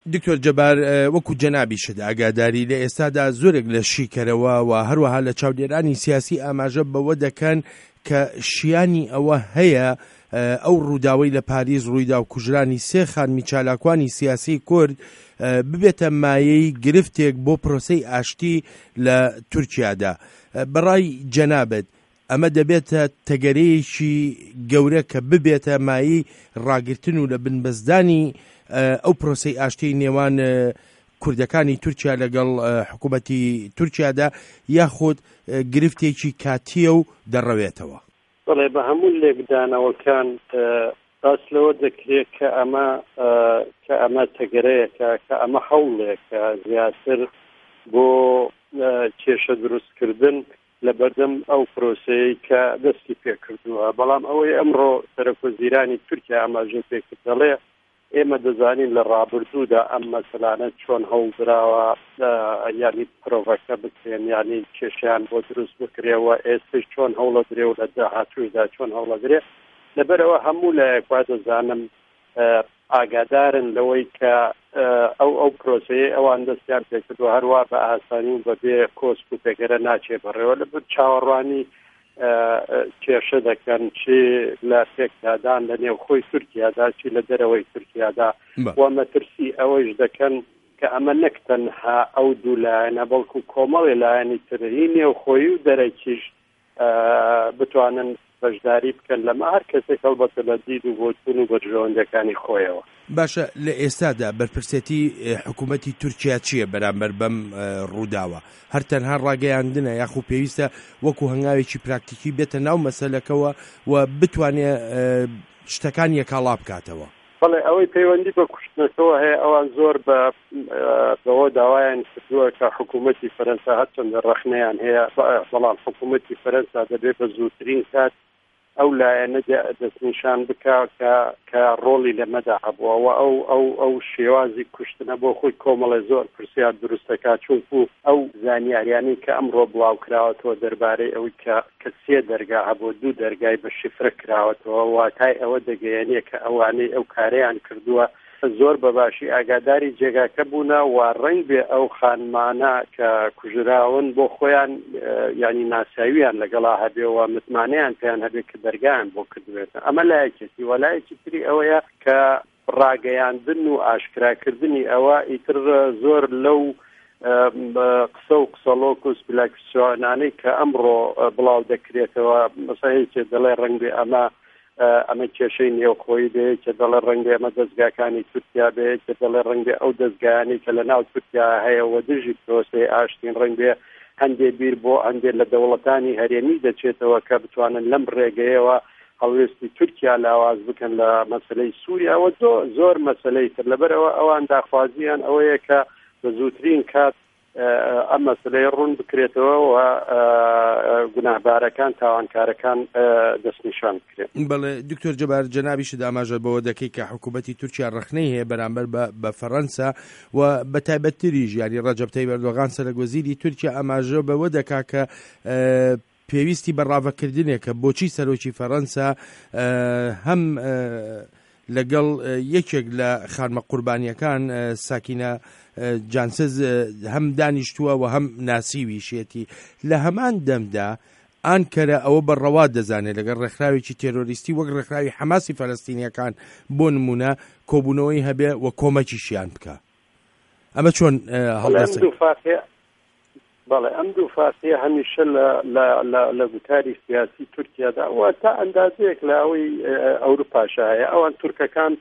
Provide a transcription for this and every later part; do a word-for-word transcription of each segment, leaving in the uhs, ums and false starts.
دکتۆر جەبار وەکو جەنابی شت ئاگاداری لە ئێستادا زۆرێک لە شیکەرەوە و هەروەها لە چاودێرانی سیاسی ئاماژە بەوە دەکەن کە شیانی ئەوە هەیە ئەو ڕووداوەی لە پاریس ڕوویدا و کوژرانی سێ خانمی چالاکوانی سیاسی کورد ببێتە مایەی گرفتێک بۆ پرۆسەی ئاشتی لە تورکیادا. بەڕای جەنابەت ئەمە دەبێتە تەگەرەیەکی گەورە کە ببێتە مایەی ڕاگرتن و لە بنبەستدانی ئەو پرۆسەی ئاشتی نێوان کوردەکانی تورکیا لەگەڵ حکوومەتی تورکیادا یاخود گرفتێکی کاتیە و دەڕەوێتەوە. بەڵێ بە هەموو لێکدانەوەکان باس لەوە دەکرێت کە ئەمە کە ئەمە تەگەرەیەکە کە ئەمە هەوڵێکە زیاتر بۆ کێشە دروستکردن لە بەردەم ئەو پرۆسەیە کە دەستی پێکردووە. بەڵام ئەوەی ئەمڕۆ سەرۆکوەزیرانی تورکیا ئاماژە پێکرد دەڵێ ئێمە دەزانین لە ڕابردوودا ئەم مەسەلانە چۆن هەوڵدراوە یانی پرۆڤەکە بکرێن یانی کێشیان بۆ دروست بکرێەوە ئێستش چۆن هەوڵە درێ و لە داهاتوویدا چۆن هەوڵە درێ. لەبەرەوە هەموو لایەکوا دەزانم ئاگادارن لەوەی کە ئەو ئەو پرۆسەیە ئەوان دەستیان پێکردووە هەروە بە ئاسانی و بەبێ کۆسپ و پێگەرە ناچێ بەڕێوە لەبەر چاوەڕوانی کێشە دەکەن چی لە پێکدادان لە نێو خۆی تورکیادا چی لە دەرەوەی تورکیادا و مەترسی ئەوەش دەکەن کە ئەمە نەک تەنها ئەو دوو لایەنە بەڵکو کۆمەڵی لایەنی ترهی نێو خۆی و دەرەکیش بتوانن بەشداری بکەن لەمە هەر کەسێک هەڵبەتە لە دید و بۆچوون و بەرژەوەندەکانی خۆیەوە. باشە لە ئێستادا بەرپرسێتی حکوومەتی تورکیا چییە بەرامبەر بەم ڕووداوە؟ هەر تەنها ڕاگەیاندنە یاخو پێویستە وەکو هەنگاوێکی پراکتیکی بێتە ناو مەسەلەکەوە و بتوانێت شتەکان یەکاڵا بکاتەوە؟ بەڵێ ئەوەی پەیوەندی بە کوشتنەوە هەیە ئەوان زۆر بە بەوە داوایان کردووە کە حکوومەتی فەرەنسا هەرچەندە ڕەخنەیان هەیە بەڵام حکوومەتی فەرەنسا دەبێت بە زووترین کات ئەو لایەنە دەستنیشان بکە کە ڕۆڵی لەمەدا هەبووە ئەو ئەو ئەو شێوازی کوشتنە بۆ خۆی کۆمەڵە زۆر پرسیار دروستەکە چونکو ئەو زانیاریانی کە ئەمڕۆ بڵاو کراوەتەوە دەربارەی ئەوەی کە سێ دەرگا هەبوو دوو دەرگای بە شیفرە کراوەتەوە واتای ئەوە دەگەیەنێ کە ئەوانەی ئەو کارەیان کردووە زۆر بەباشی ئاگاداری جێگاکە بوونە و ڕنگ بێ ئەو خانمانە کە کوژراون بۆ خۆیان ینی ناساویان لەگەڵا هەبێەوە متمانەیان پێیان هەبێت کە دەرگایان بۆ کردوێتە. ئەمە لایەکێتی وەلایەکی تری ئەوەیە کە ڕاگەیاندن و ئاشکراکردنی ئەوە ئیتر زۆر لەو قسە و قسەڵۆک و سپلاکسیۆنانەی کە ئەمڕۆ بڵاو دەکرێتەوە مەسەهەیەکێ دەڵێ ڕنگ بێ ئەمە ئەمە کێشەی نێوخۆی بێت کە دەڵێ ڕەنگە ئەمە دەستگاکانی تورکیا بێت کە دەڵێ ڕەنگە ئەو دەستگایانی کە لە ناو تورکیا هەیەوە دژی پرۆسەی ئاشتین ڕەنگێ هەندێ بیر بۆ هەندێک لە دەوڵەتانی هەرێمی دەچێتەوە کە بتوانن لەم ڕێگەیەوە هەڵوێستی تورکیا لاواز بکەن لە مەسەلەی سووریاوە زۆر مەسەلەی تر لەبەرەوە ئەوان داخوازیان ئەوەیە کە بە زووترین کات ئەم مەسەلەی ڕوون بکرێتەوە و گوناهبارەکان تاوانکارەکان دەستنیشان بکرێت. بەڵێ دکتۆر جەبار جەنابیش داماژە بەوە دەکەی کە حکوومەتی تورکیا ڕەخنەی هەیە بەرامبەر بە فەڕەنسا و بە تایبەتتریش یانی ڕەجەب تەیب ئەردۆغان سەرۆکوەزیری تورکیا ئاماژە بەوە دەکا کە پێویستی بەڕاوەکردنێکە بۆچی سەرۆکی فەڕەنسا هەم لەگەڵ یەکێک لە خانمە قوربانیەکان ساکینە جانسز هەم دانیشتووە و هەم ناسیویشێتی لە هەمان دەمدا ئانکەرە ئەوە بەڕەوا دەزانێت لەگەڵ ڕێکخراوێکی تێرۆریستی وەک ڕێکخراوی حەماسی فەلەستینیەکان بۆ نمونە کۆبوونەوەی هەبێ و کۆمەکیشیان بکە. ئەمە چۆن هەڵدەسێت؟ بەڵێ ئەم دوو فاسیە هەمیشە لە گوتاری سیاسی تورکیادا و تا ئەندازەیەک لە ئەوەی ئەوروپاشایە ئەوان تورکەکان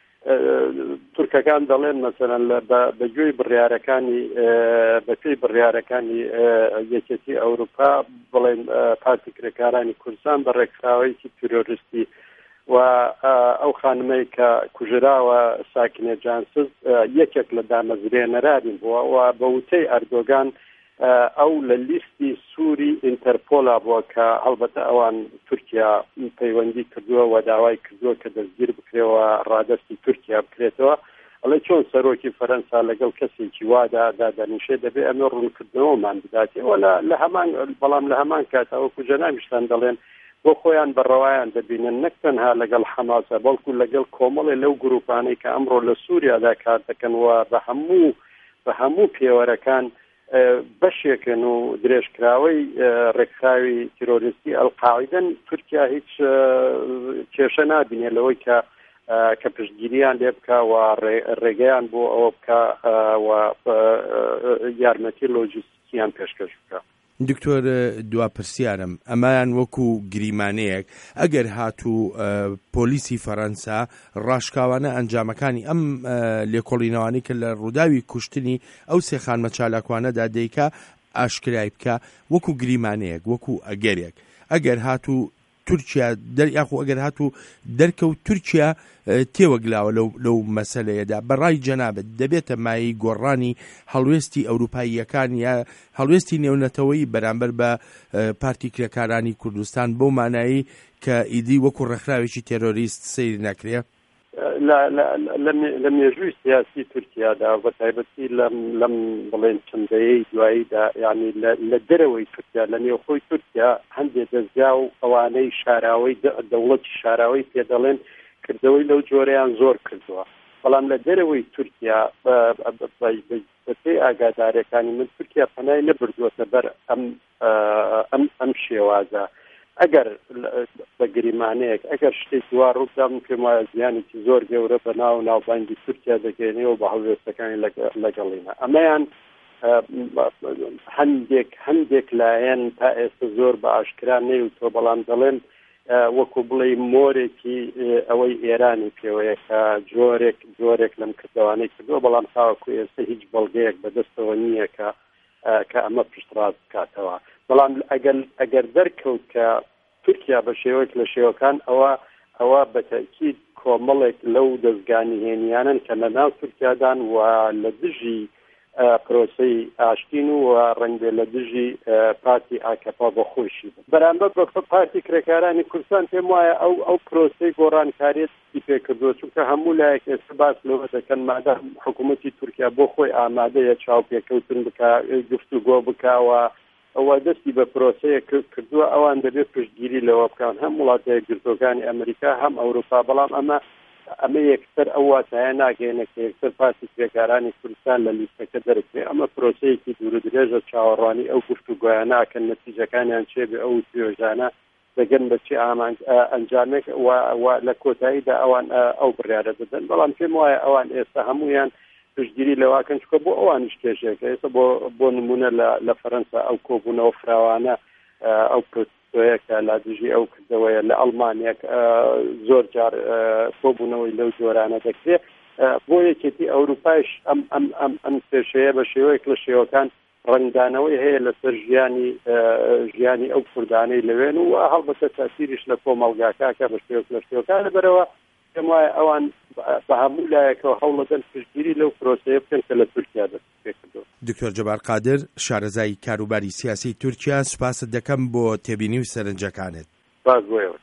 تورکەکان دەڵێن مەسەلەن بەگوێی بڕیارەکانی بەپێی بڕیارەکانی یەکێتی ئەوروپا بڵێن پارتی کرێکارانی کوردستان بە ڕێکخراوەیەکی تیرۆریستی و ئەو خانمەی کە کوژراوە ساکنێ جانسز یەکێک لە دامەزرێنەرانی بووە و بە وتەی ئەردۆگان ئەو لە لیستی سووری ئینتەرپۆلا بووە کە هەڵبەتە ئەوان تورکیا پەیوەندی کردووە و داوای کردووە کە دەستگیر بکرێەوە ڕادستی تورکیا بکرێتەوە. ئەڵێ چۆن سەرۆکی فەرەنسا لەگەڵ کەسێکی وادا دادەنیشێ دەبێ ئەمە ڕوونکردنەوەمان بداتێەوە لە هەمان بەڵام لە هەمان کاتەوە کوژە نامیشتان دەڵێن بۆ خۆیان بەڕەوایان دەبینن نەک تەنها لەگەڵ حەماسە بەڵکو لەگەڵ کۆمەڵێ لەو گروپانەی کە ئەمڕۆ لە سووریادا کار دەکەن و بە هەموو بە هەموو پێوەرەکان بەشێکن و درێژکراوەی ڕێکخراوی تیرۆریستی ئەڵقاعیدەن تورکیا هیچ کێشە نابینێ لەوەی کە کە پشتگیریان لێ بکە و ڕێگەیان بۆ ئەوە بکە و یارمەتی لۆجیستیکیان پێشکەش بکە. دکتۆر دواپرسیارم ئەمایان وەکو گریمانەیەک ئەگەر هاتوو پۆلیسی فەڕەنسا ڕاشکاوانە ئەنجامەکانی ئەم لێکۆڵینەوانی کە لە ڕووداوی کوشتنی ئەو سێ خانمە چالاکوانەدا دەیکا ئاشکرای بکە وەکو گریمانەیەک وەکو ئەگەرێک ئەگەر هاتوو تورکیا یاخو ئەگەر هاتوو دەرکەوت تورکیا تێوەگلاوە لەو مەسەلەیەدا بەڕای جەنابەت دەبێتە مای گۆڕانی هەڵوێستی ئەوروپاییەکان یا هەڵوێستی نێونەتەوەی بەرامبەر بە پارتی کرێکارانی کوردستان بۆ مانایی کە ئیدی وەکو ڕێکخراوێکی تێرۆریست سەیر نەکرێ لە مێژووی سیاسی تورکیادا بە تایبەتی لەم بڵێن چەندەیەی دواییدا یعنی لە دەرەوەی تورکیا لە نێوخۆی تورکیا هەندێک دەستگا و ئەوانەی شاراوەی دەوڵەتی شاراوەی پێ دەڵێن کردەوەی لەو جۆرەیان زۆر کردووە بەڵام لە دەرەوەی تورکیا بە پێی ئاگادارەکانی من تورکیا پەنای نەبردووەتە بەر ئەم ئەم شێوازە ئەگەر بە گریمانەیەک ئەگەر شتێکی وا ڕوودام پێم وایە زیانێکی زۆر گەورە بە ناو ناوبانگی تورکیا دەگەێنێەوە بە هەڵوێستەکانی لەگەڵینە ئەمەیان هەندێک هەندێک لایەن تا ئێستا زۆر بە ئاشکرا نەیوتۆ بەڵام دەڵێن وەکو بڵێ مۆرێکی ئەوەی ئێرانی پێوەیە کە جۆرێک جۆرێک لەم کردوانەی کردووە بەڵام تاوەکو ئێستا هیچ بەڵگەیەک بەدەستەوە نییە کە کە ئەمە پشتڕاست بکاتەوە بەڵام ئەگەر دەرکەوت کە تورکیا بە شێوەیەک لە شێوەکان ئەوە ئەوە بە تەکید کۆمەڵێک لەو دەستگانی هێنیانن کە لە ناو تورکیادان و لە دژی پرۆسەی ئاشتین و ڕەنگە لە دژی پارتی ئاکەپا بە خۆشی بەرامبەر بە پارتی کرێکارانی کوردستان پێم وایە ئەو ئەو پرۆسەی گۆڕانکاریەتی پێکردووە چونکە هەموو لایەک ئێستا باس لەوە دەکەن مادام حکوومەتی تورکیا بۆ خۆی ئامادەیە چاوپێکەوتن بکە گفتوگۆ بکاوە ئەوە دەستی بە پرۆسەیە کردووە ئەوان دەبێت پشتگیری لەوە بکەن هەم وڵاتە گرتوەکانی ئەمریکا هەم ئەوروپا بەڵام ئەمە ئەمە یەکسەر ئەو واتایە ناگەێنە کە یەکسەر پارتی کرێکارانی کوردستان لە لیستەکە دەرکرێ ئەمە پرۆسەیەکی دوورە درێژە چاوەڕوانی ئەو گفتوگۆیانە کە نەتیجەکانیان چێ بێ ئەو توێژانە دەگەن بەچی ئەنجامێک لە کۆتاییدا ئەوان ئەو بڕیارە دەدەن بەڵام پێم وایە ئەوان ئێستا هەمویان پشتگیری لەواکەن چکە بۆ ئەوانش کێشێکە ئێستا بۆ بۆ نمونە لە فەرەنسا ئەو کۆبوونەوە فراوانە ئەو پرۆسەیەکە لا دژی ئەو کردەوەیە لە ئەڵمانیەک زۆر جار کۆبوونەوەی لەو جۆرانە دەکرێت بۆ یەکێتی ئەوروپایش ئەم ئەم ئەم ئەم کێشەیە بە شێوەیەک لە شێوەکان ڕنگدانەوەی هەیە لەسەر ژیانی ژیانی ئەو کوردانەی لەوێن و هەڵبەتە تاسیریش لە کۆمەڵگاکە بە شێوەیەک لە شێوەکان لەبەرەوە پێم وایە ئەوان بە هەموو لایەکەوە هەوڵەدەن پشتگیری لەو پرۆسەیە بکەن کە لە تورکیا دەست پێ کردووە. دکتۆر جەبار قادر شارەزای کاروباری سیاسی تورکیا سوپاست دەکەم بۆ تێبینی و سەرنجەکانت. باش بۆیەوە.